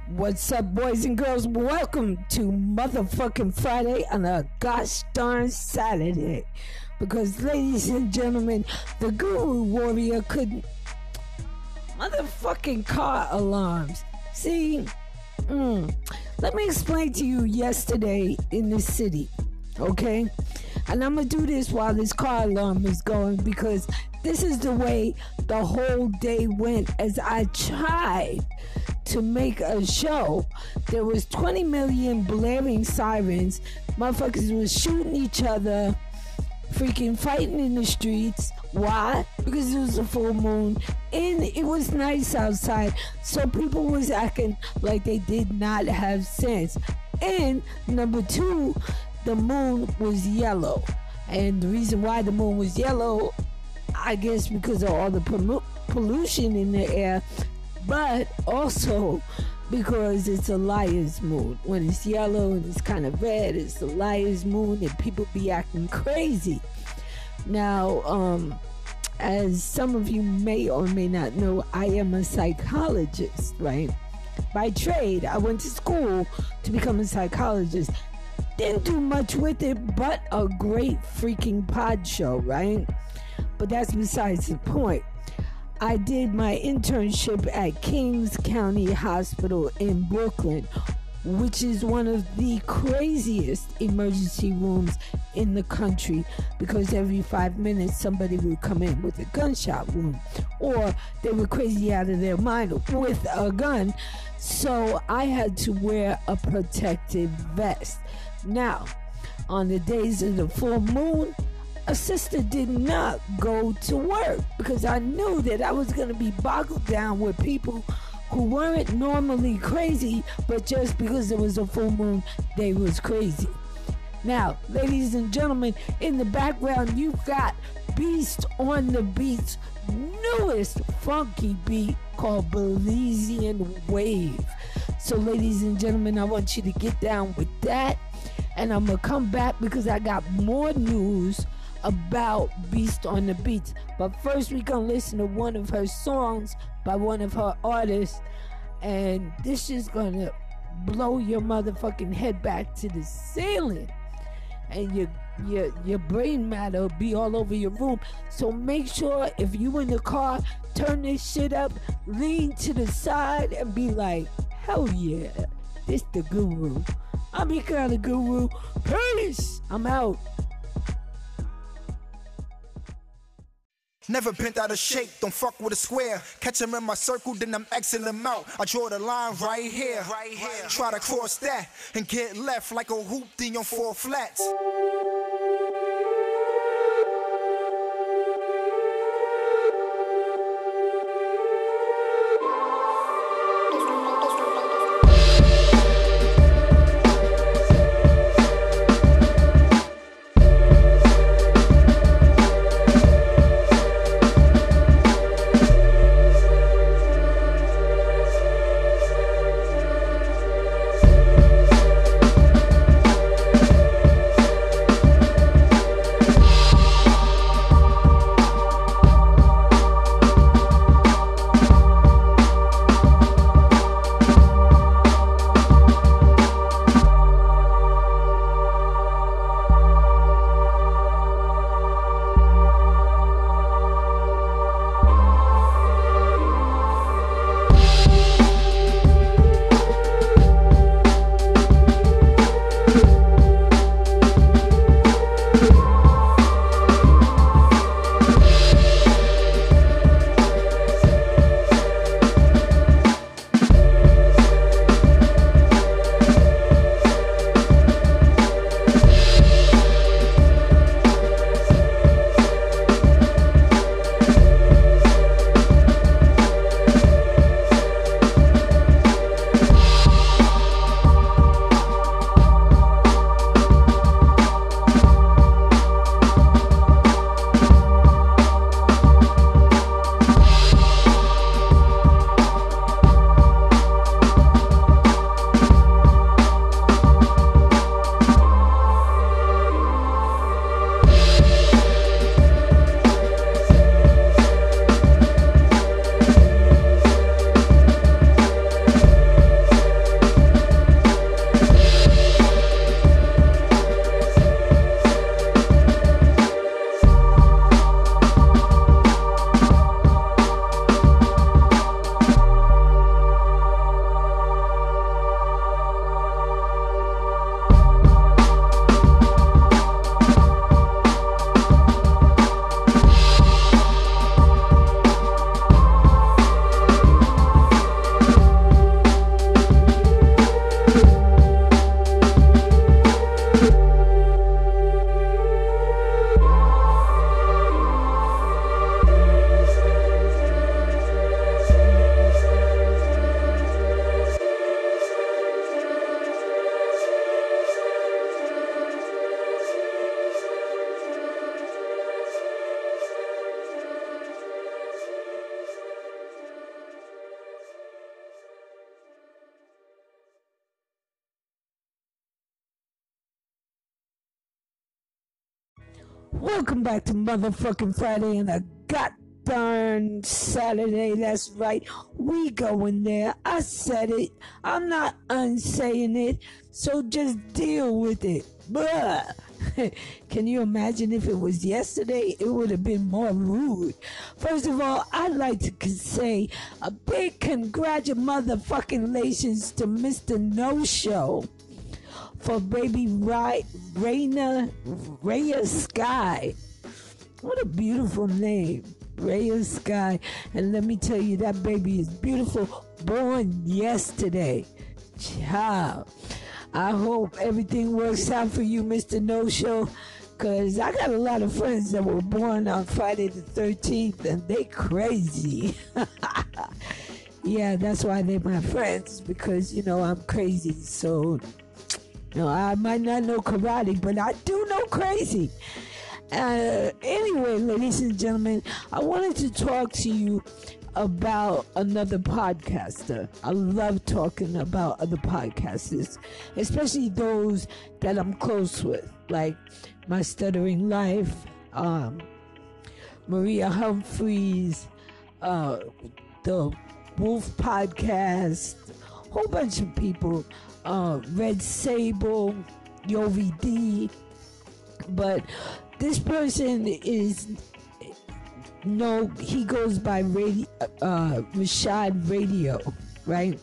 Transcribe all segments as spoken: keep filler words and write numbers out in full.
What's up, boys and girls? Welcome to motherfucking Friday on a gosh darn Saturday. Because, ladies and gentlemen, the Guru Warrior couldn't. Motherfucking car alarms. See, mm, let me explain to you yesterday in the city, okay? And I'm gonna do this while this car alarm is going because this is the way the whole day went as I tried to make a show. There was twenty million blaring sirens. Motherfuckers was shooting each other, freaking fighting in the streets. Why? Because it was a full moon and it was nice outside, so people was acting like they did not have sense. And number two, the moon was yellow, and the reason why the moon was yellow, I guess because of all the pollu- pollution in the air, but also because it's a liar's moon. When it's yellow and it's kind of red, it's a liar's moon and people be acting crazy. Now, um, as some of you may or may not know, I am a psychologist, right? By trade, I went to school to become a psychologist. Didn't do much with it, but a great freaking pod show, right? But that's besides the point. I did my internship at Kings County Hospital in Brooklyn, which is one of the craziest emergency rooms in the country, because every five minutes somebody would come in with a gunshot wound, or they were crazy out of their mind with a gun. So I had to wear a protective vest. Now, on the days of the full moon, a sister did not go to work because I knew that I was going to be boggled down with people who weren't normally crazy, but just because it was a full moon, they was crazy. Now, ladies and gentlemen, in the background, you've got Beast on the Beat's newest funky beat called Belizean Wave. So, ladies and gentlemen, I want you to get down with that. And I'm going to come back because I got more news about Beast on the Beats. But first, we're going to listen to one of her songs by one of her artists. And this is going to blow your motherfucking head back to the ceiling. And your, your, your brain matter will be all over your room. So make sure if you in the car, turn this shit up, lean to the side, and be like, hell yeah, this the Guru. I'm your kind of Guru. Peace. I'm out. Never bent out of shape, don't fuck with a square. Catch him in my circle, then I'm Xing him out. I draw the line right here. Right here. Try to cross that and get left like a hoopty on four flats. Welcome back to motherfucking Friday and a goddamn Saturday. That's right. We going there. I said it. I'm not unsaying it. So just deal with it. Blah. Can you imagine if it was yesterday? It would have been more rude. First of all, I'd like to say a big congratulations to Mister No Show for baby Ra- Raina Raya Sky. What a beautiful name, Raya Sky. And let me tell you, that baby is beautiful. Born yesterday. Child. I hope everything works out for you, Mister No Show, because I got a lot of friends that were born on Friday the thirteenth, and they crazy. Yeah, that's why they're my friends, because, you know, I'm crazy. So, you know, I might not know karate, but I do know crazy. Uh, anyway, ladies and gentlemen, I wanted to talk to you about another podcaster. I love talking about other podcasters, especially those that I'm close with, like My Stuttering Life, um, Maria Humphreys, uh, the Wolf Podcast, a whole bunch of people, uh, Red Sable, Yovi D, but this person is No, he goes by radio, uh, Rashad Radio, right?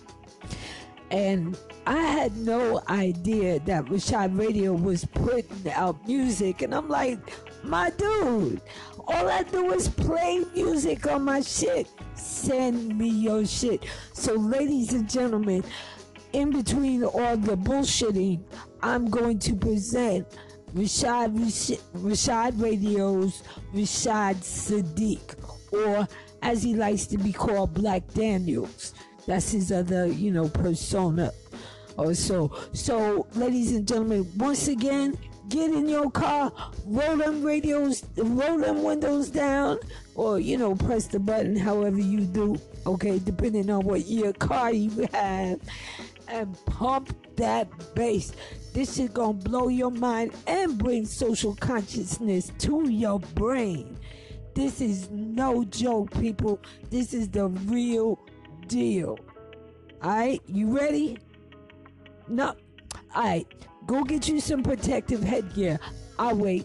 And I had no idea that Rashad Radio was putting out music. And I'm like, my dude, all I do is play music on my shit. Send me your shit. So, ladies and gentlemen, in between all the bullshitting, I'm going to present Rashad, Rashad Radio's Rashad Sadiq, or as he likes to be called, Black Daniels. That's his other, you know, persona or so. So, ladies and gentlemen, once again, get in your car, roll them radios, roll them windows down, or, you know, press the button however you do, okay, depending on what your car you have, and pump that bass. This is gonna blow your mind and bring social consciousness to your brain. This is no joke, people. This is the real deal. Alright, you ready? No. Alright, go get you some protective headgear. I'll wait.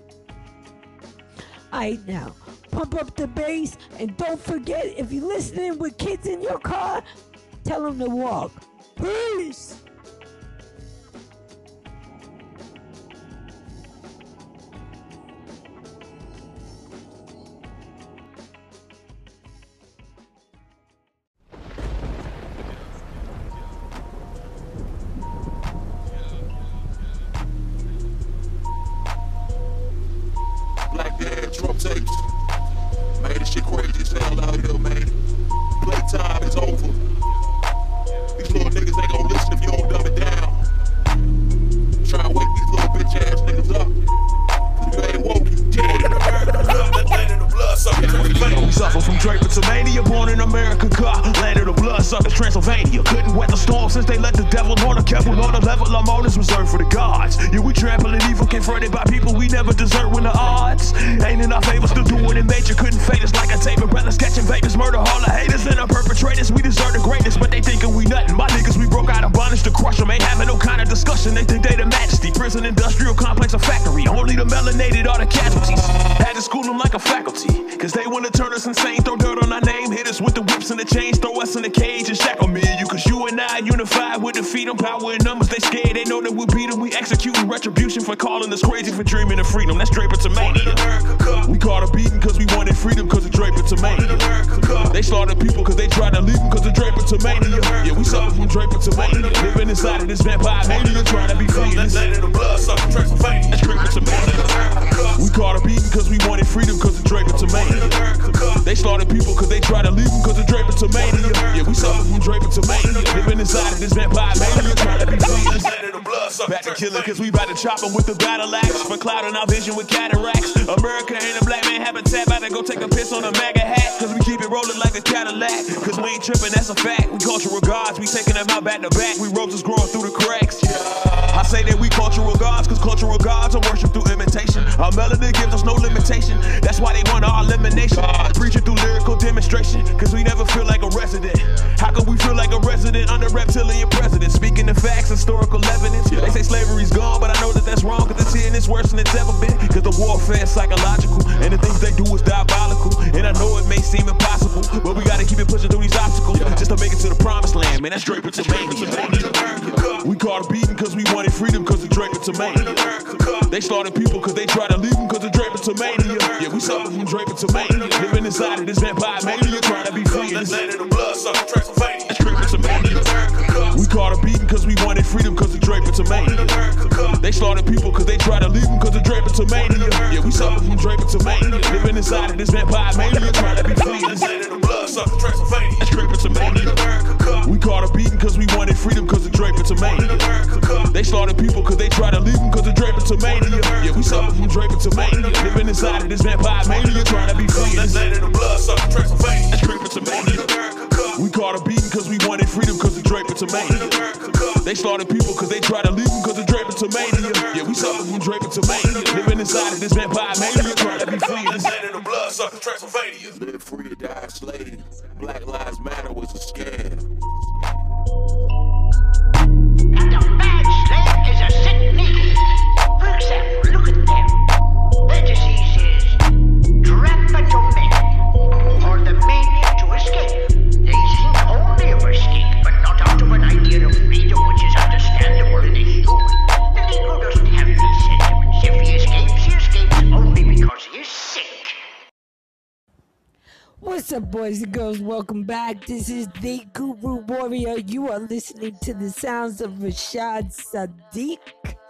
Alright, now, pump up the bass, and don't forget, if you're listening with kids in your car, tell them to walk. Peace! Black dad drum tapes. Man, this shit crazy as hell out here, man. Playtime is over. These little niggas ain't gonna listen if you don't dumb it down. Try and wake these little bitch ass niggas up. If you ain't woke, you dead. We suffer from Drapetomania, born in America, car, land of the bloodsuckers, Transylvania. Couldn't weather the storm since they let the devil on a kept on the level I'm on is reserved for the gods. Yeah, we trampling evil, confronted by people we never desert when the odds ain't in our favor. Still doing it major, couldn't fade us like a taper. Brothers catching vapors, murder all the haters and the perpetrators. We deserve the greatness, but they thinking we nothing. My niggas, we broke out of bondage to crush them. Ain't having no kind of discussion, they think they the majesty. Prison, industrial complex, a factory. Only the melanated are the casualties. Had to school them like a faculty, cause they wanna turn us insane. Throw dirt on our name, hit us with the whips and the chains, throw us in the cage and shackle me and you. Cause you and I unified with defeat them. Power in numbers, they scared, they know that we'll beat them. We executing retribution for calling us crazy for dreaming of freedom. That's Drapetomania. We caught a beating cause we wanted freedom cause of Drapetomania. They slaughtered people cause they tried to leave them cause of Drapetomania. Yeah, we suffer from Drapetomania. Living inside of this vampire mania, trying to be free. That's Drapetomania. We caught a beating cause we wanted freedom cause of Drapetomania. They slaughtered people cause they tried to leave them cause of Drapetomania. Yeah, we suffer from Drapetomania. Living inside of this vampire mania, trying to be free. Back to killing cause we bout to chop them with the battle axe. For clouding our vision with cataracts. America ain't a black man habitat. Bout to go take a piss on a MAGA hat. Cause we keep it rolling like a Cadillac. Cause we ain't tripping, that's a fact. We cultural gods, we taking them out back to back. We roses growing through the cracks. I say that we cultural gods cause cultural gods are worship through imitation. Our melody gives us no limitation. That's why they want our elimination. Preaching through lyrical demonstration, cause we never feel like a resident. How can we feel like a resident under reptilian president? Speaking the facts, historical evidence. They say slavery's gone, but I know that that's wrong, cause it's here and it's worse than it's ever been. Cause the warfare is psychological, and the things they do is diabolical. And I know it may seem impossible, but we gotta keep it pushing through these obstacles just to make it to the promised land. Man, that's Drake to Mania. We caught a beating cause we wanted freedom cause of Drake to Mania. They slaughtered people cause they tried to leave them cause of Drake to Mania. Yeah, we suffer from Drake to Mania. Living inside of this vampire mania, trying to be free in this land of the blood sucker Transylvania. That's Drake to Mania. We caught a beating cause we wanted freedom cause of Drake to Mania. They slaughtered people cause they tried to leave them cause of Drake to Mania. Yeah, we suffer from Drake to Mania. Living inside of this vampire mania, trying to be free in this land of the blood sucker Transylvania. That's Drake to Mania. We caught a beating cause we wanted freedom cause of Drake to Mania. They slaughtered people cause they tried to leave them cause of Drake to Mania. Yeah, we suffer from Drake to Mania. Living inside of this vampire mania, trying to be free in this land of the blood sucker Transylvania. That's Drake to Mania. We caught a beating cause we wanted freedom cause of Drake to Mania. They slaughtered people cause they tried to leave them cause of Drake to Mania. Yeah, we suffer from Drake to Mania. Living inside of this vampire mania, trying to be free in this land of the blood sucker Transylvania. Live free or die slave. Black Lives Matter was a scam. And a bad slave is a sick nigga. For example, look at them. Their disease is drapetomania, or the mania to escape. They think only of escape, but not out of an idea of freedom, which is understandable in a human. The Negro doesn't have these sentiments. If he escapes, he escapes only because he is sick. What's up, boys and girls? Welcome back. This is the Guru Warrior. You are listening to the sounds of Rashad Sadiq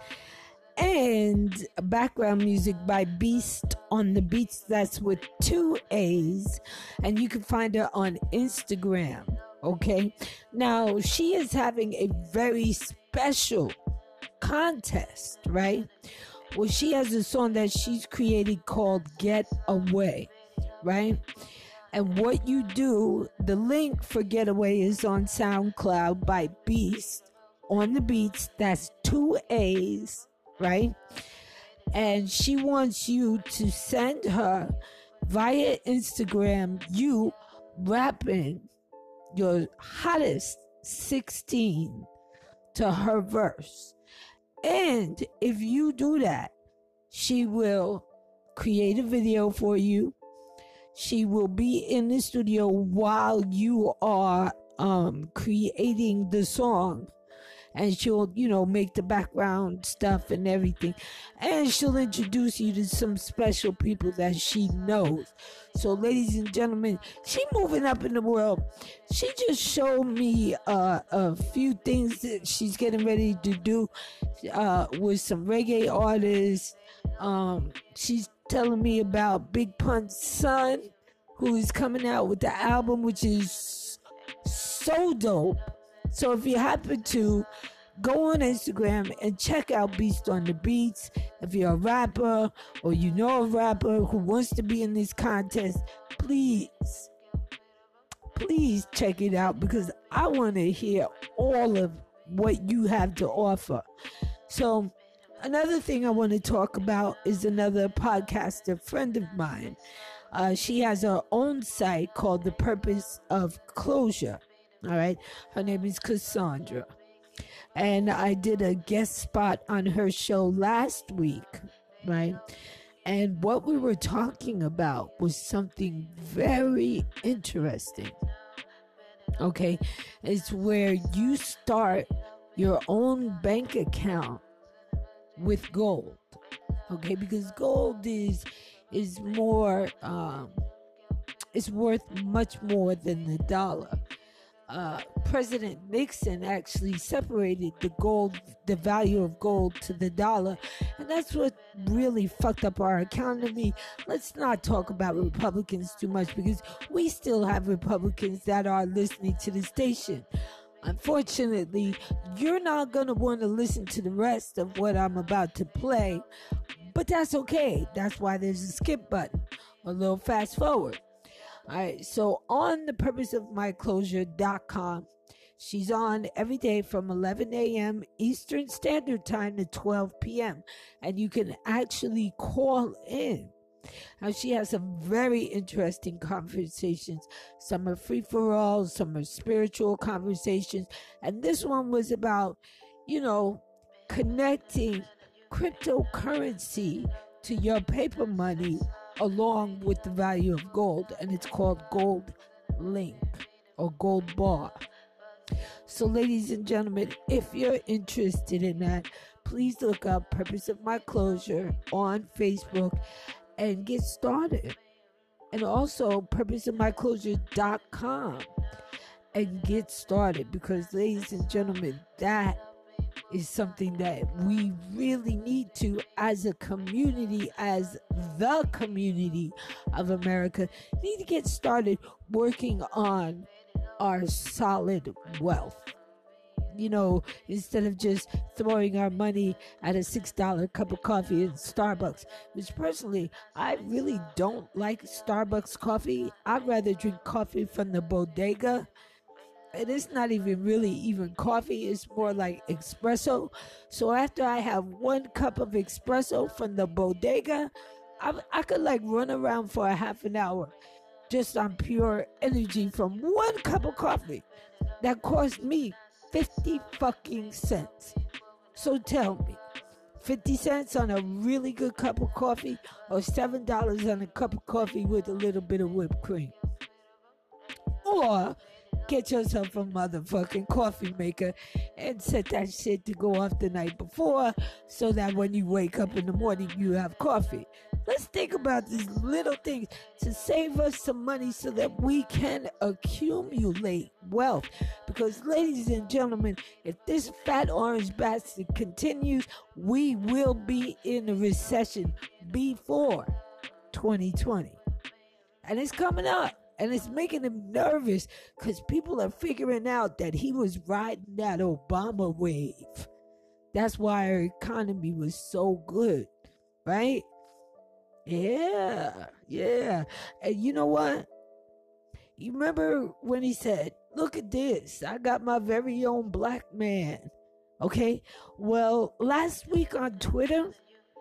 and background music by Beast on the Beats. That's with two A's, and you can find her on Instagram. Okay, now she is having a very special contest, right? Well, she has a song that she's created called Get Away, right? And what you do, the link for Getaway is on SoundCloud by Beast on the Beats. That's two A's, right? And she wants you to send her via Instagram you rapping your hottest sixteen to her verse. And if you do that, she will create a video for you. She will be in the studio while you are um, creating the song. And she'll, you know, make the background stuff and everything. And she'll introduce you to some special people that she knows. So, ladies and gentlemen, she moving up in the world. She just showed me uh, a few things that she's getting ready to do uh, with some reggae artists. Um, she's telling me about Big Pun's son, who is coming out with the album, which is so dope. So if you happen to go on Instagram and check out Beast on the Beats, if you're a rapper or you know a rapper who wants to be in this contest, please, please check it out, because I want to hear all of what you have to offer. So another thing I want to talk about is another podcaster friend of mine. Uh, she has her own site called The Purpose of Closure. All right. Her name is Cassandra. And I did a guest spot on her show last week. Right. And what we were talking about was something very interesting. Okay. It's where you start your own bank account with gold. Okay. Because gold is is more, um, it's worth much more than the dollar. Uh, President Nixon actually separated the gold, the value of gold to the dollar, and that's what really fucked up our economy. Let's not talk about Republicans too much, because we still have Republicans that are listening to the station. Unfortunately, you're not going to want to listen to the rest of what I'm about to play, but that's okay. That's why there's a skip button, a little fast forward. All right, so on the purpose of my closure dot com, She's on every day from eleven a.m. Eastern Standard Time to twelve p.m. And you can actually call in. Now, she has some very interesting conversations. Some are free-for-all, some are spiritual conversations. And this one was about, you know, connecting cryptocurrency to your paper money along with the value of gold. And it's called Gold Link or Gold Bar. So, ladies and gentlemen, if you're interested in that, please look up Purpose of My Closure on Facebook and get started. And also purpose of my closure dot com and get started, because, ladies and gentlemen, that is something that we really need to, as a community, as the community of America, need to get started working on our solid wealth. You know, instead of just throwing our money at a six dollar cup of coffee in Starbucks, which personally, I really don't like Starbucks coffee. I'd rather drink coffee from the bodega. And it's not even really even coffee. It's more like espresso. So after I have one cup of espresso from the bodega, I, I could like run around for a half an hour just on pure energy from one cup of coffee that cost me fifty fucking cents. So tell me, fifty cents on a really good cup of coffee or seven dollars on a cup of coffee with a little bit of whipped cream? Or get yourself a motherfucking coffee maker and set that shit to go off the night before so that when you wake up in the morning, you have coffee. Let's think about these little things to save us some money so that we can accumulate wealth. Because, ladies and gentlemen, if this fat orange bastard continues, we will be in a recession before twenty twenty. And it's coming up. And it's making him nervous because people are figuring out that he was riding that Obama wave. That's why our economy was so good, right? Yeah, yeah. And you know what? You remember when he said, look at this, I got my very own black man. Okay? Well, last week on Twitter,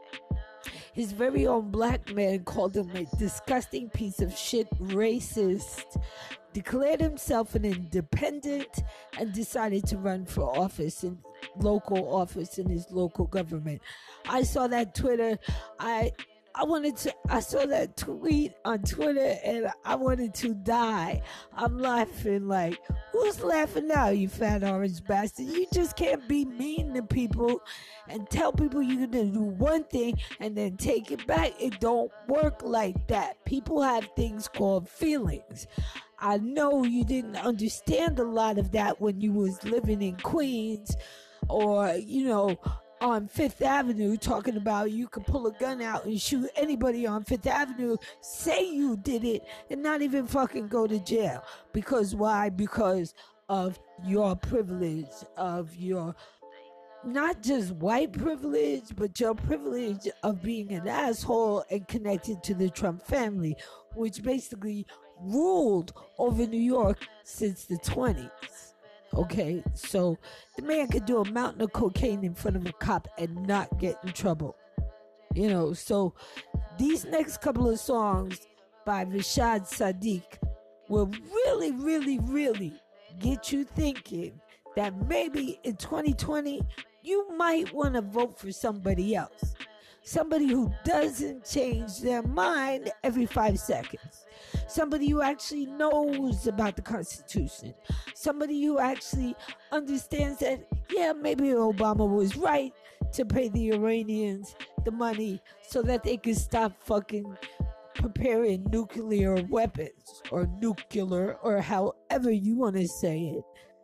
his very own black man called him a disgusting piece of shit racist, declared himself an independent, and decided to run for office in local office in his local government. I saw that Twitter. I I wanted to, I saw that tweet on Twitter and I wanted to die. I'm laughing like, who's laughing now, you fat orange bastard? You just can't be mean to people and tell people you're going to do one thing and then take it back. It don't work like that. People have things called feelings. I know you didn't understand a lot of that when you was living in Queens or, you know, on Fifth Avenue, talking about you could pull a gun out and shoot anybody on Fifth Avenue, say you did it, and not even fucking go to jail. Because why? Because of your privilege, of your, not just white privilege, but your privilege of being an asshole and connected to the Trump family, which basically ruled over New York since the twenties. Okay, so the man could do a mountain of cocaine in front of a cop and not get in trouble. You know, so these next couple of songs by Rashad Sadiq will really, really, really get you thinking that maybe in twenty twenty, you might want to vote for somebody else. Somebody who doesn't change their mind every five seconds. Somebody who actually knows about the Constitution. Somebody who actually understands that, yeah, maybe Obama was right to pay the Iranians the money so that they could stop fucking preparing nuclear weapons or nuclear or however you want to say it.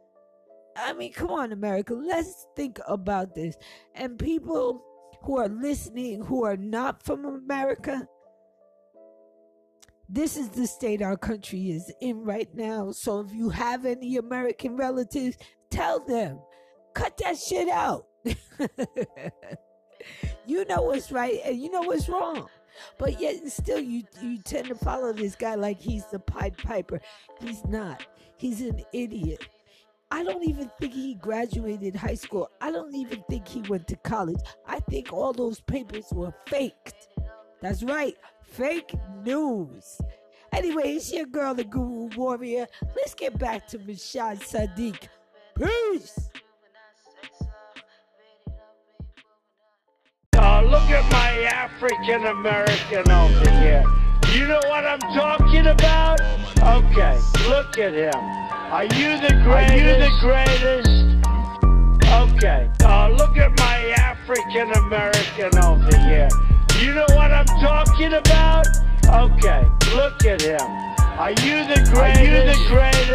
I mean, come on, America. Let's think about this. And people who are listening who are not from America, this is the state our country is in right now. So if you have any American relatives, tell them, cut that shit out. You know what's right and you know what's wrong. But yet and still you, you tend to follow this guy like he's the Pied Piper. He's not. He's an idiot. I don't even think he graduated high school. I don't even think he went to college. I think all those papers were faked. That's right, fake news. Anyway, it's your girl, the Guru Warrior. Let's get back to Rashad Sadiq. Peace. Oh, look at my African American over here. You know what I'm talking about? Okay, look at him. Are you the greatest? Are you the greatest? Okay. Oh, look at my African American over here. You know what I'm talking about? Okay, look at him. Are you the greatest? Are you the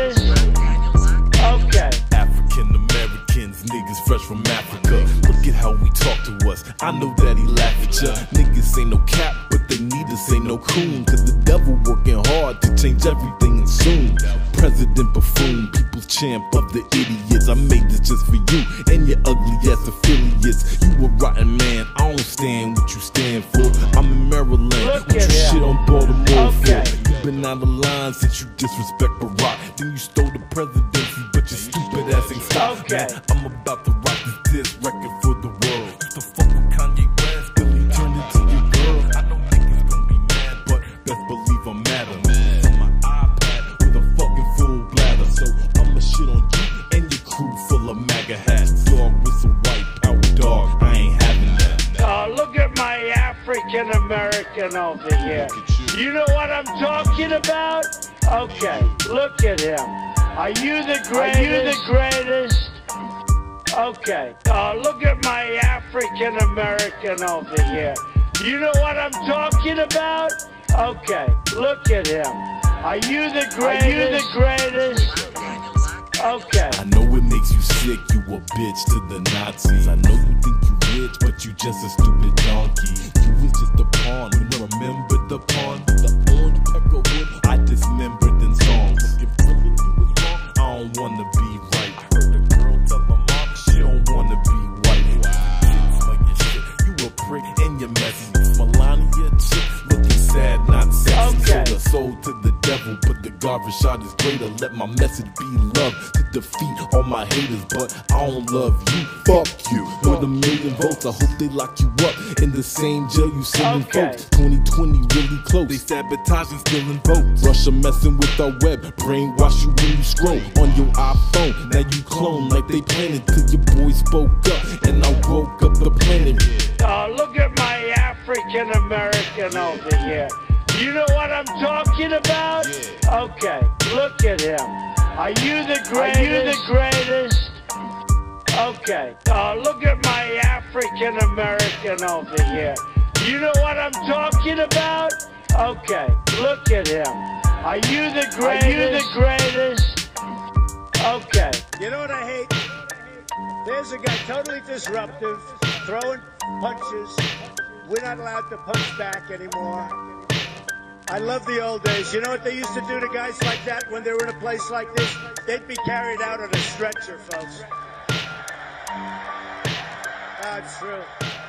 greatest? Okay. African Americans, niggas fresh from Africa. Look at how we talk to us. I know that he laugh at ya. Niggas ain't no cap, but they need us ain't no coon. Cause the devil working hard to change everything and soon. President buffoon, people's champ of the idiots. I made this just for you and your ugly ass affiliates. You a rotten man, I don't stand what you stand for. I'm in Maryland, Look what you at him. shit on Baltimore Okay. for. You been out of line since you disrespect Barack. Then you stole the presidency, but your stupid ass ain't stopped. Okay. Man, I'm about to rock this diss record for the world. Used to fuck with Kanye West, till he turned into your girl. I know niggas gonna be mad, but best believe I'm madder. On my iPad with a fucking full bladder. So I'ma shit on you and your crew full of MAGA hats. Dog with some white power, dog, I ain't having that. Oh, look at my African American over here. You know what I'm talking about? Okay, look at him. Are you the greatest? Are you the greatest? Okay. Oh, look at my African American over here. You know what I'm talking about? Okay, look at him. Are you the greatest? Are you the greatest? Okay. I know it makes you sick, you a bitch to the Nazis. I know you think you rich, but you just a stupid donkey. You was just a pawn, you remember the pawn? The orange pepper wood, I dismembered in songs. If really you was wrong, I don't wanna be right. Heard a girl tell her mom she don't wanna be white. It's like your shit, you a prick and you're messy. Melania chick, looking sad, not sexy. Okay. Sold her soul to the devil, but the garbage shot is greater. Let my message be love to defeat all my haters, but I don't love you. Fuck you. With a million votes, I hope they lock you up in the same jail you sending Okay. folks. twenty twenty really close. They sabotage and stealing votes. Russia messing with our web, brainwash you when you scroll on your iPhone. Now you clone like they planted till your boy spoke up, and I woke up the planet. Oh, look at my African American over here. You know what I'm talking about? Okay, look at him. Are you the greatest? Are you the greatest? Okay. Oh, look at my African American over here. You know what I'm talking about? Okay, look at him. Are you the greatest? Are you the greatest? Okay. You know what I hate? There's a guy totally disruptive, throwing punches. We're not allowed to punch back anymore. I love the old days. You know what they used to do to guys like that when they were in a place like this? They'd be carried out on a stretcher, folks. That's true.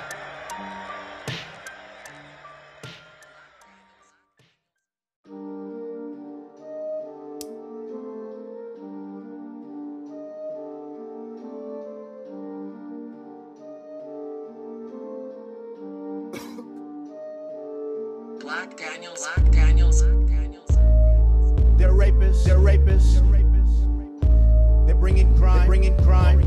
Black Daniels, Black Daniels, Black Daniels. They're rapists. They're rapists. They're rapists. They're bringing crime. They're bringing crime.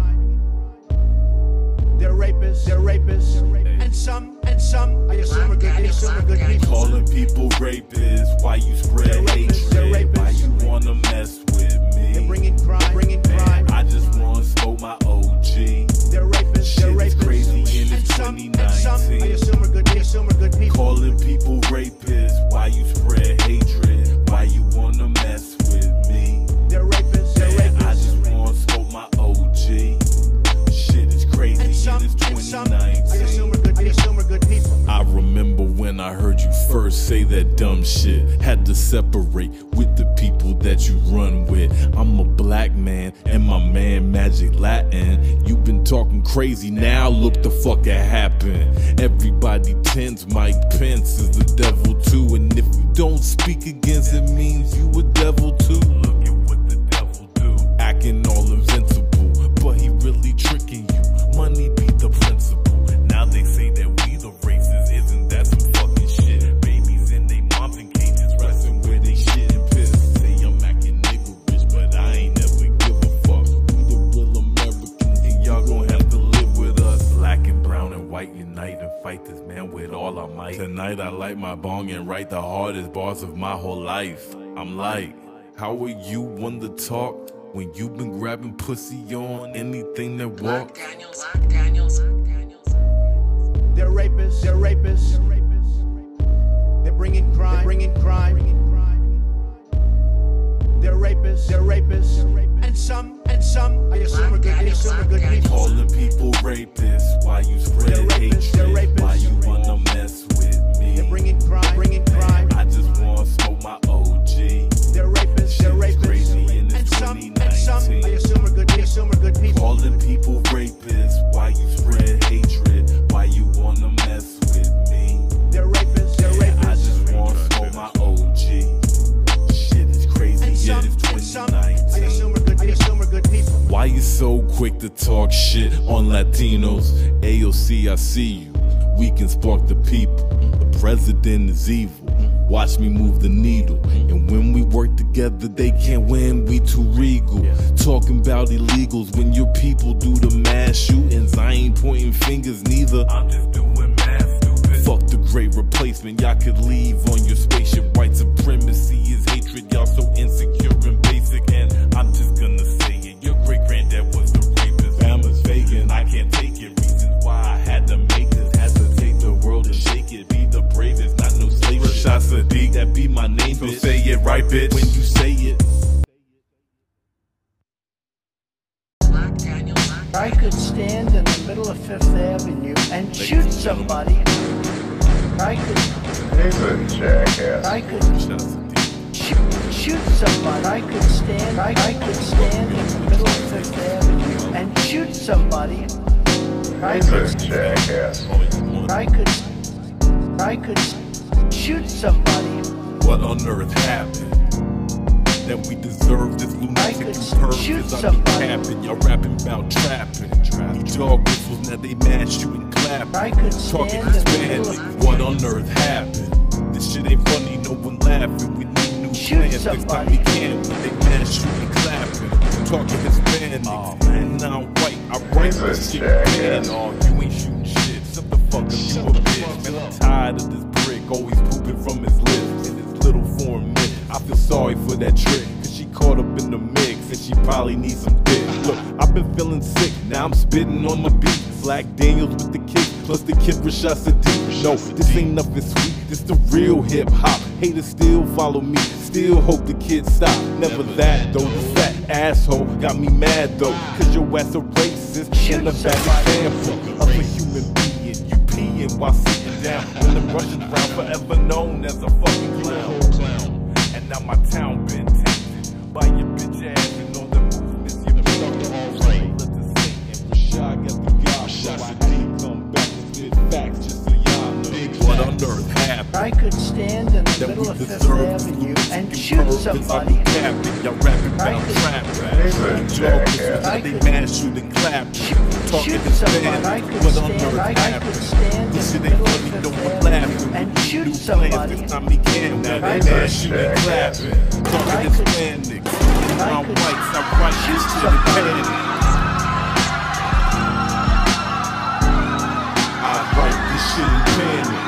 They're rapists. They're rapists. And some, and some, I assume are good. I assume are good people. Calling people rapists, why you spread hatred? Why you wanna mess with me? They're bringing crime. They're bringing crime. I just wanna smoke my O G. They're rapists. Shit They're is rapists. crazy and And it's some, twenty and some, I nineteen. assume are good. I assume are good people. Calling people rapists, why you spread hatred? Why you wanna mess with me? They're rapists. They're Man, I rapists. just wanna smoke my O G. Shit is crazy And some, and it's and twenty some, I assume nineteen. are good. I assume are good people. I remember when I heard you first say that dumb shit. Had to separate with the people that you run with. I'm a black man and my man Magic Latin. You been talking crazy, now look the fuck at happen. Everybody tends Mike Pence is the devil too. And if you don't speak against it means you a devil too. Look at what the devil do. Acting all in like, tonight I light my bong and write the hardest bars of my whole life. I'm like, how are you one to talk when you been grabbing pussy on anything that walks? Daniels, Lock Daniels, Lock Daniels. They're rapists. They're rapists. They're rapists. They're bringing crime. They're bringing crime. They're rapists. They're rapists. And some, and some, I assume are good. I assume are good people. Calling people rapists. Why you spread hatred? Why you wanna mess with me? They're bringing crime. Bringing crime. I just wanna smoke my O G. They're rapists. They're rapists. Crazy in this and some, and some, I assume are good. I assume are good people. Calling people rapists. Why you spread hatred? Why you wanna mess with me? They're rapists. They're rapists. I just wanna smoke my O G. Shit is crazy. And some, yeah, it's and some, twenty nineteen. I assume are good. I assume are good people. Why you so quick to talk shit on Latinos? A O C, I see you. We can spark the people. The president is evil. Watch me move the needle. And when we work together, they can't win. We too regal. Talking about illegals when your people do the mass shootings. I ain't pointing fingers neither. I'm just doing math, stupid. Fuck the great replacement. Y'all could leave on your spaceship. White supremacy is hatred. Y'all so insecure and basic. And I'm just gonna say it. Your great granddad was the rapist. Bama's vegan. I can't take it. Reasons why I had to make this. Had to take the world and shake it. Be the bravest, not no slave. Rashad Sadiq, that be my name. So bitch. Say it right, bitch. When you say it. I could stand in the middle of Fifth Avenue and shoot somebody. I could. He's a jackass. I could shoot, shoot somebody. I could stand. I, I could stand in the middle of Fifth Avenue and shoot somebody. I He's could, a jackass. I could. I could shoot somebody. What on earth happened? That we deserve this lunatic purpose. I be capping, y'all rapping about trapping. Dog whistles, now they mad shooting clapping. Talking Hispanic, what on earth happened? This shit ain't funny, no one laughing. We need new plans, next time we can. When they mad shooting clapping. Talking Hispanic, oh, and now I'm white. I write this shit, man. Oh, you ain't shooting shit. Shut the fuck up, you a bitch. Man, I'm tired of this brick, always pooping from his lips. In his little form, man. I feel sorry for that trick, cause she caught up in the mix and she probably needs some dick. Look, I've been feeling sick, now I'm spitting on my beat. Black Daniels with the kick, plus the kid Rashad Sadiq. No, this ain't nothing sweet, this the real hip hop. Haters still follow me, still hope the kids stop. Never that though, the fat asshole got me mad though. Cause your ass a racist and a bad example of a human being. You peeing while sitting down on them Russian round, forever known as a fucking clown. And now my town been tainted by your bitch ass and all the movements you been talking all right. Let the Satan Rashad got the guy, so I did come back and spit facts just so y'all know what on earth happened. I could stand in the middle of Fifth Avenue and shoot somebody. Y'all rapping about trap rap. They mad shooting clap. Talking Hispanic, I could what on stand, earth I, I could happened? stand This in shit the ain't middle of funny, no Fifth one Avenue laughing. and shoot New somebody. plans, this time we can. Now they mad shooting clapping. Talking Hispanic, and I'm whites, I write this shit in panic. I write this shit in panic.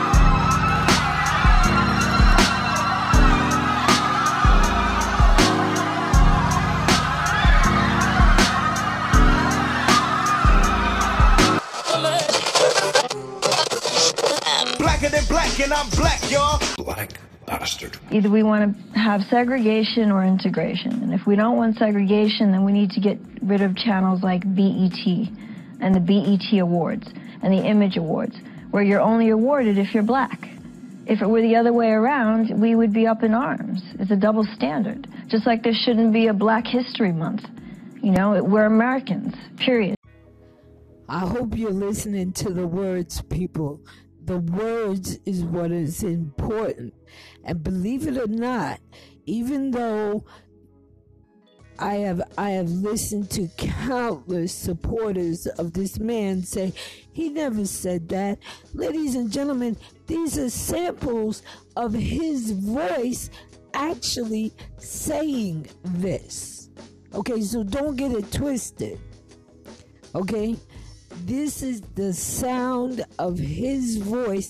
Blacker than black, and I'm black, y'all. Black bastard. Either we want to have segregation or integration. And if we don't want segregation, then we need to get rid of channels like B E T and the B E T Awards and the Image Awards, where you're only awarded if you're black. If it were the other way around, we would be up in arms. It's a double standard. Just like there shouldn't be a Black History Month. You know, we're Americans, period. I hope you're listening to the words, people. The words is what is important. And believe it or not, even though I have I have listened to countless supporters of this man say he never said that. Ladies and gentlemen, these are samples of his voice actually saying this. Okay, so don't get it twisted. Okay? This is the sound of his voice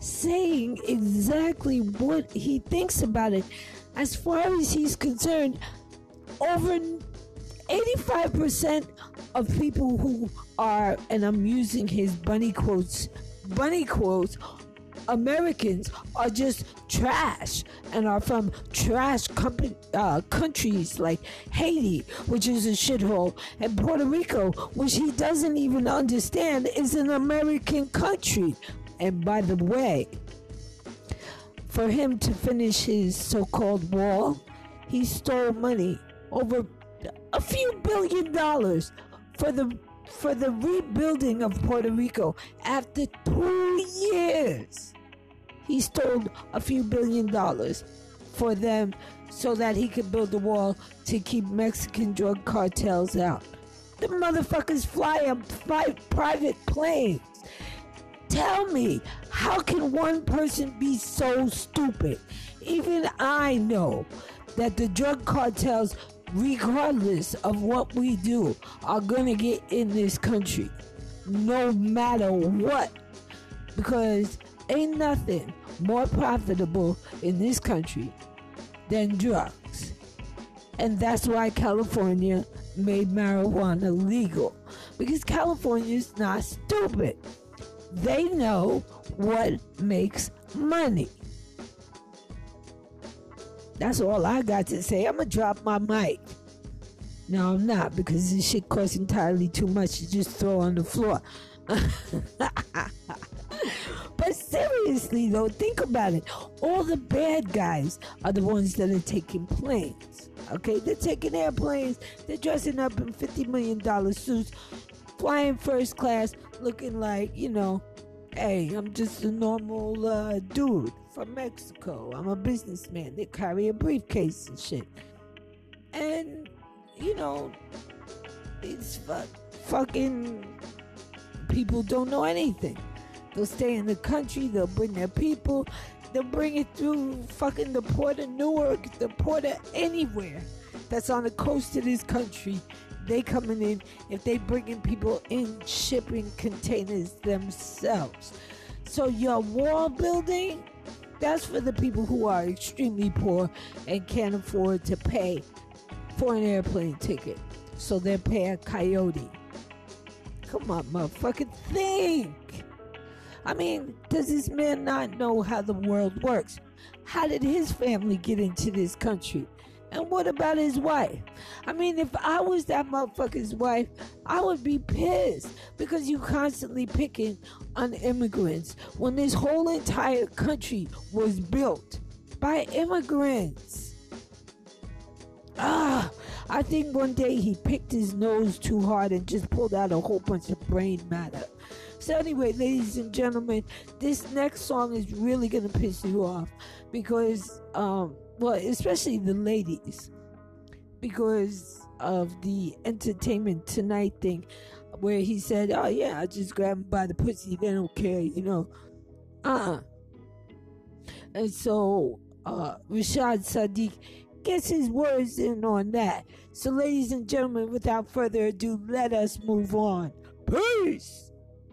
saying exactly what he thinks about it. As far as he's concerned, over eighty-five percent of people who are, and I'm using his bunny quotes, bunny quotes, Americans are just trash and are from trash company, uh, countries like Haiti, which is a shithole, and Puerto Rico, which he doesn't even understand is an American country. And by the way, for him to finish his so-called wall, he stole money, over a few billion dollars, for the for the rebuilding of Puerto Rico. After two years, he stole a few billion dollars for them so that he could build a wall to keep Mexican drug cartels out. The motherfuckers fly on fly private planes. Tell me, how can one person be so stupid? Even I know that the drug cartels, regardless of what we do, are gonna get in this country, no matter what, because ain't nothing more profitable in this country than drugs. And that's why California made marijuana legal, because California's not stupid. They know what makes money. That's all I got to say. I'm gonna drop my mic. No, I'm not, because this shit costs entirely too much to just throw on the floor. But seriously though, think about it. All the bad guys are the ones that are taking planes. Okay, they're taking airplanes. They're dressing up in fifty million dollars suits, flying first class, looking like, you know, hey, I'm just a normal uh, dude from Mexico. I'm a businessman. They carry a briefcase and shit. And, you know, these fu- fucking people don't know anything. They'll stay in the country. They'll bring their people. They'll bring it through fucking the port of Newark, the port of anywhere that's on the coast of this country. They coming in. If they bringing people in, shipping containers themselves. So your wall building, that's for the people who are extremely poor and can't afford to pay for an airplane ticket. So they pay a coyote. Come on, motherfucking think. I mean, does this man not know how the world works? How did his family get into this country? And what about his wife? I mean, if I was that motherfucker's wife, I would be pissed, because you constantly picking on immigrants when this whole entire country was built by immigrants. Ah, I think one day he picked his nose too hard and just pulled out a whole bunch of brain matter. So anyway, ladies and gentlemen, this next song is really going to piss you off, because, um, well, especially the ladies, because of the Entertainment Tonight thing, where he said, oh yeah, I just grab him by the pussy, they don't care, you know. Uh-uh. And so, uh, Rashad Sadiq gets his words in on that. So ladies and gentlemen, without further ado, let us move on. Peace!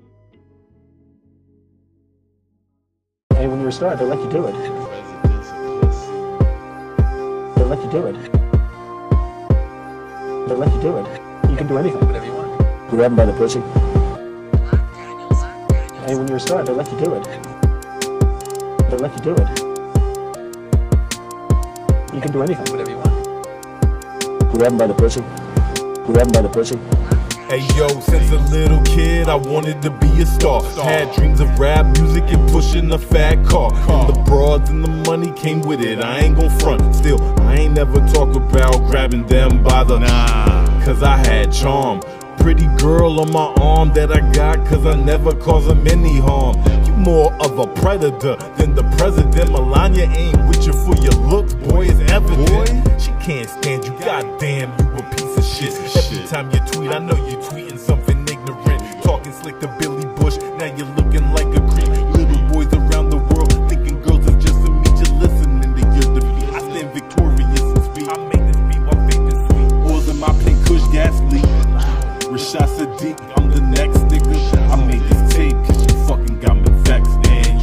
Hey, when you're a star, they let you do it. They let you do it. They let you do it. You can do anything. Whatever you want. Grab them by the pussy. Hey, when you're a star, they let you do it. They let you do it. You can do anything. Whatever you want. Grab them by the pussy. Grab them by the pussy. Hey yo, since a little kid I wanted to be a star. Had dreams of rap music and pushing a fat car. And the broads and the money came with it, I ain't gon' front. Still, I ain't never talk about grabbing them by the nah, cause I had charm. Pretty girl on my arm that I got cause I never cause them any harm. You more of a predator than the president. Melania ain't with you for your looks, boy, it's evident. Boy, she can't stand you, goddamn, you a piece of shit. Every time you tweet, I know you tweeting something ignorant. Talking slick to Billy Bush, now you're looking like a creep. Little boys around the world thinking girls are just a meet you listening to your defeat. I stand victorious and speak. I make this beat my favorite sweet. Oils in my pink Kush gas leak. Rashad Sadiq, I'm the next nigga. I made this tape cause you fucking got me vexed. And you was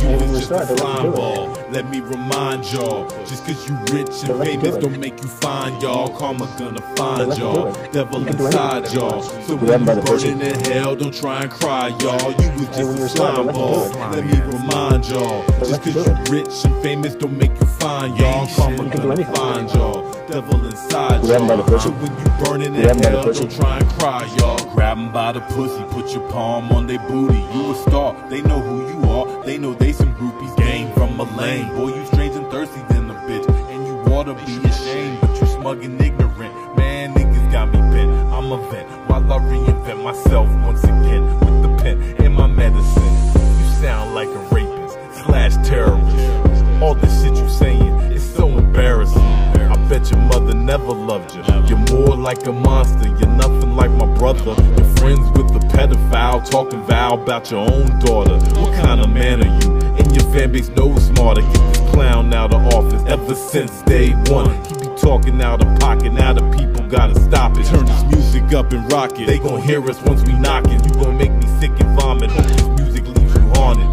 just a slime ball. Let me remind y'all, just cause you rich and famous don't make you fine, y'all. Karma gonna find y'all, devil inside y'all. So when you burning in hell, don't try and cry, y'all. You was just a slime ball. Let me remind y'all, just cause you rich and famous don't make you fine, y'all. Karma gonna find y'all, devil inside y'all. So when you burning in hell, don't try and cry, y'all. Grab them by the pussy, put your palm on their booty. You a star, they know who you are. They know they some groupies, game from a lane. Boy, you strange and thirsty than a bitch, and you oughta be ashamed, but you smug and ignorant. Man, niggas got me bent. I'm a vent while I reinvent myself once again with the pen in my medicine. You sound like a rapist slash terrorist. All this shit you saying is so embarrassing. I bet your mother never loved you. You're more like a monster. You're nothing like my brother. You're friends with the pedophile, talking vow about your own daughter. What kind of man are you? And your fan base knows smarter. Get this clown out of office. Ever since day one, he be talking out of pocket. Now the people gotta stop it. Turn this music up and rock it. They gon' hear us once we knock it. You gon' make me sick and vomit. Hope this music leaves you haunted.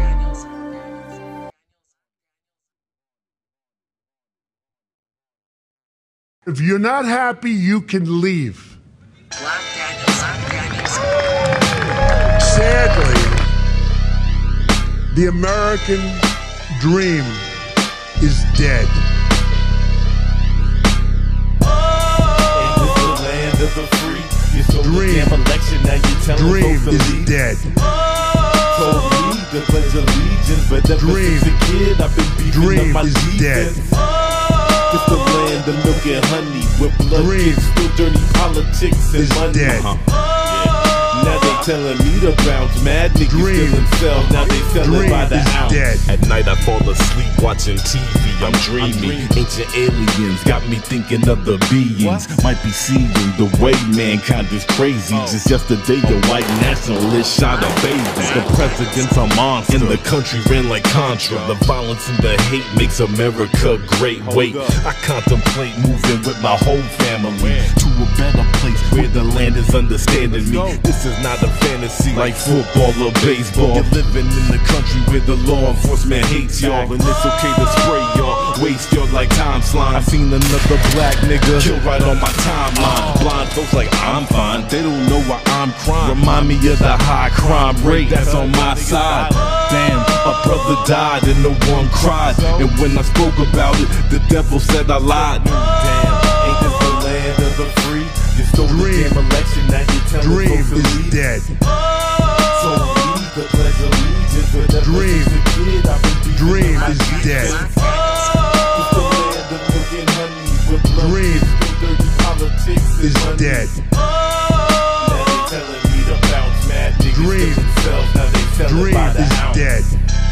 If you're not happy, you can leave. Sadly, the American dream is dead. Dream, dream is dead. Told me to pledge allegiance, but ever since a kid, I've been beating up my defense. It's the land of milk and honey, with blood kids, still dirty politics and money. Dead. Uh-huh. Now they telling me to bounce, mad niggas kill themselves, now they selling by the ounce. Dead. At night I fall asleep watching T V, I'm dreaming. Ancient aliens got me thinking of the beings. Might be seeing the way mankind is crazy. Just yesterday a white nationalist shot a baby. The president's a monster, and the country ran like Contra. The violence and the hate makes America great. Wait, I contemplate moving with my whole family to a better place where the land is understanding me. This is not a fantasy like football or baseball. You're living in the country where the law enforcement hates y'all, and it's okay to spray y'all, waste y'all like time slime. I seen another black nigga kill right on my timeline. Blind folks like I'm fine, they don't know why I'm crying. Remind me of the high crime rate that's on my side. Damn, a brother died and no one cried, and when I spoke about it, the devil said I lied. Damn, ain't this the land of the free? You stole the damn election, now you're telling folks to leave. Dead. So we the pledge allegiance, but ever since a kid, I've been beating Dream my is defense. Dead. It's the land of milk and honey, with blood Dream kids, dirty politics is money. Dead. Now they telling me to bounce, mad niggas Dream. To themselves, now they selling Dream by the is ounce. Dead.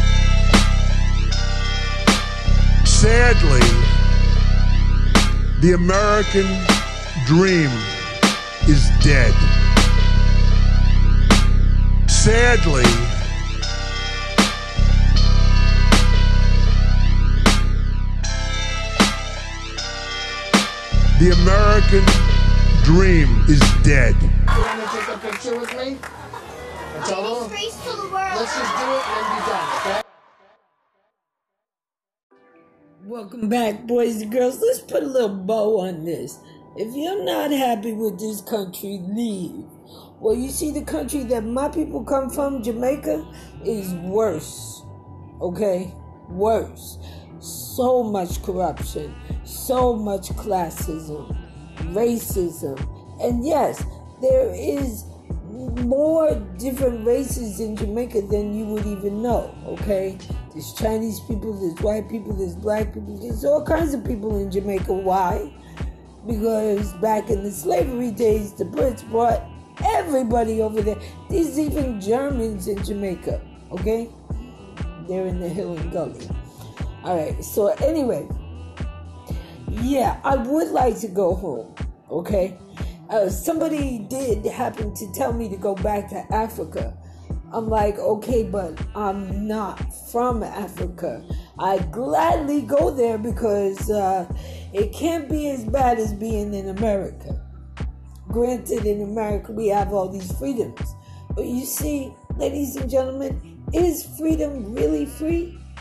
Sadly, the American dream is dead. Sadly, the American dream is dead. You want to take a picture with me? Let's all Let's just do it and be done, okay? Welcome back, boys and girls. Let's put a little bow on this. If you're not happy with this country, leave. Well, you see, the country that my people come from, Jamaica, is worse. Okay? Worse. So much corruption. So much classism. Racism. And yes, there is more different races in Jamaica than you would even know. Okay? There's Chinese people, there's white people, there's black people. There's all kinds of people in Jamaica. Why? Because back in the slavery days, the Brits brought everybody over there. There's even Germans in Jamaica, okay? They're in the hill and gully. All right, so anyway, yeah, I would like to go home, okay? Uh, somebody did happen to tell me to go back to Africa. I'm like, okay, but I'm not from Africa. I'd gladly go there because uh, it can't be as bad as being in America. Granted, in America, we have all these freedoms. But you see, ladies and gentlemen, is freedom really free?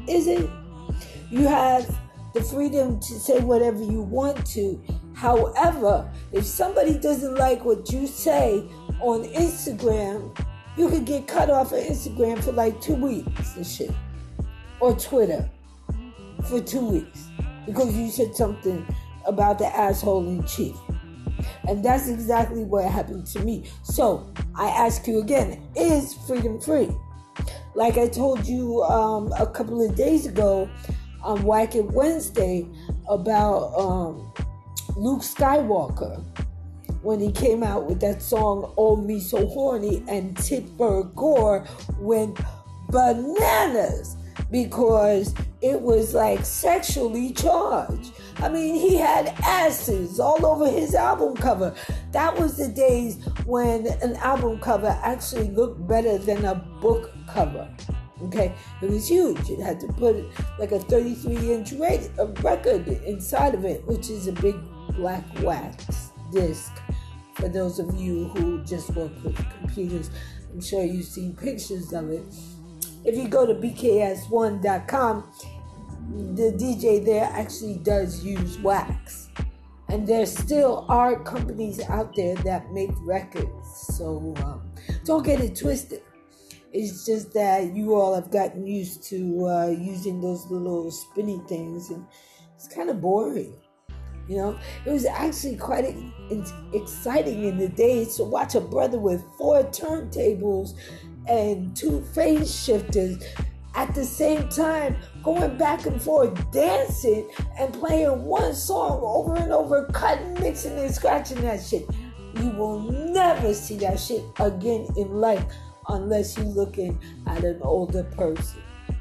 is it? You have the freedom to say whatever you want to. However, if somebody doesn't like what you say on Instagram, you could get cut off of Instagram for like two weeks and shit. Or Twitter for two weeks. Because you said something about the asshole in chief. And that's exactly what happened to me. So, I ask you again, is freedom free? Like I told you um, a couple of days ago on Whack It Wednesday about um, Luke Skywalker when he came out with that song, Oh Me So Horny, and Tipper Gore went bananas because it was like sexually charged. I mean, he had asses all over his album cover. That was the days when an album cover actually looked better than a book cover. Okay, it was huge. It had to put like a thirty-three inch record inside of it, which is a big black wax disc. For those of you who just work with computers, I'm sure you've seen pictures of it. If you go to B K S one dot com, the D J there actually does use wax. And there still are companies out there that make records. So um, don't get it twisted. It's just that you all have gotten used to uh, using those little spinny things, and it's kind of boring. You know, it was actually quite exciting in the days to watch a brother with four turntables and two phase shifters at the same time going back and forth, dancing and playing one song over and over, cutting, mixing, and scratching that shit. You will never see that shit again in life unless you're looking at an older person.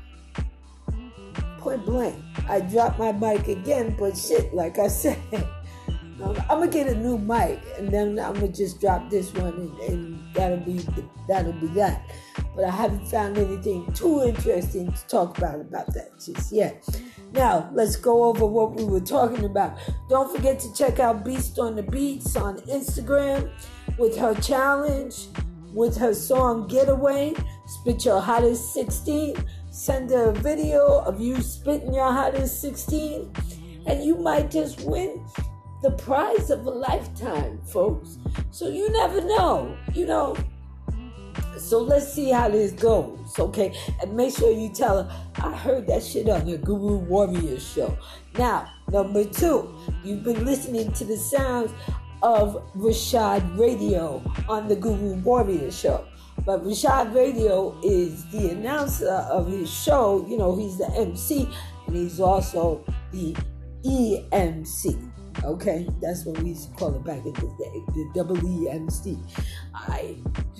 Point blank. I dropped my mic again, but shit, like I said, I'm gonna get a new mic, and then I'm gonna just drop this one, and, and that'll be that'll be that. But I haven't found anything too interesting to talk about about that just yet. Now, let's go over what we were talking about. Don't forget to check out Beast on the Beats on Instagram with her challenge, with her song Getaway, Spit Your Hottest sixteen. Send her a video of you spitting your hottest sixteen, and you might just win the prize of a lifetime, folks. So you never know, you know. So let's see how this goes, okay? And make sure you tell her, I heard that shit on the Guru Warrior show. Now, number two, you've been listening to the sounds of Rashad Radio on the Guru Warrior show. But Rashad Radio is the announcer of his show. You know, he's the M C, and he's also the E M C. Okay? That's what we used to call it back in the day, the double E M C. I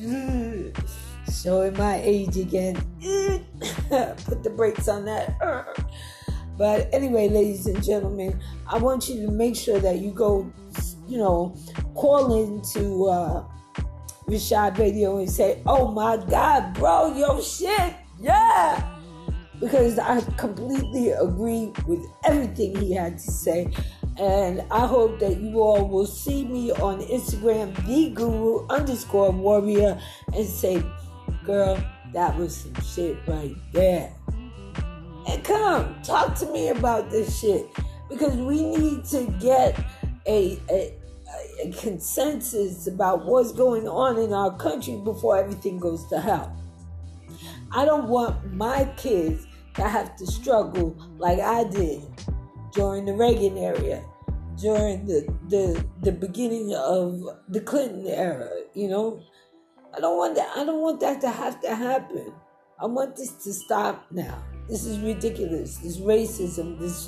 showing my age again. Put the brakes on that. But anyway, ladies and gentlemen, I want you to make sure that you go, you know, call into uh, Rashad Radio and say, oh my God, bro, yo shit, yeah. Because I completely agree with everything he had to say. And I hope that you all will see me on Instagram, the guru underscore warrior, and say, girl, that was some shit right there. And come, talk to me about this shit. Because we need to get a, a, a consensus about what's going on in our country before everything goes to hell. I don't want my kids to have to struggle like I did during the Reagan era, during the, the the beginning of the Clinton era, you know. I don't want that. I don't want that to have to happen. I want this to stop now. This is ridiculous. This racism, this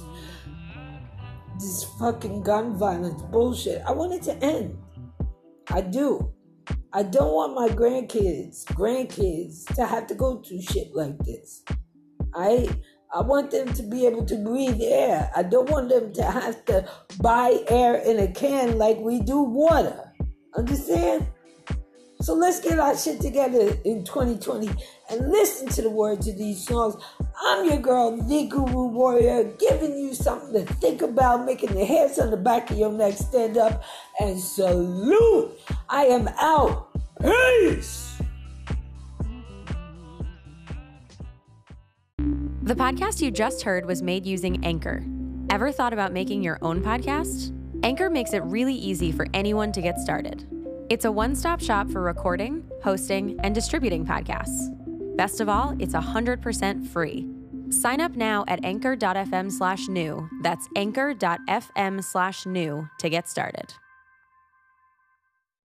this fucking gun violence bullshit. I want it to end. I do. I don't want my grandkids, grandkids to have to go through shit like this. I I want them to be able to breathe air. I don't want them to have to buy air in a can like we do water. Understand? So let's get our shit together in twenty twenty and listen to the words of these songs. I'm your girl, the Guru Warrior, giving you something to think about, making the hairs on the back of your neck stand up, and salute. I am out. Peace. The podcast you just heard was made using Anchor. Ever thought about making your own podcast? Anchor makes it really easy for anyone to get started. It's a one-stop shop for recording, hosting, and distributing podcasts. Best of all, it's one hundred percent free. Sign up now at anchor.fm slash new. That's anchor.fm slash new to get started.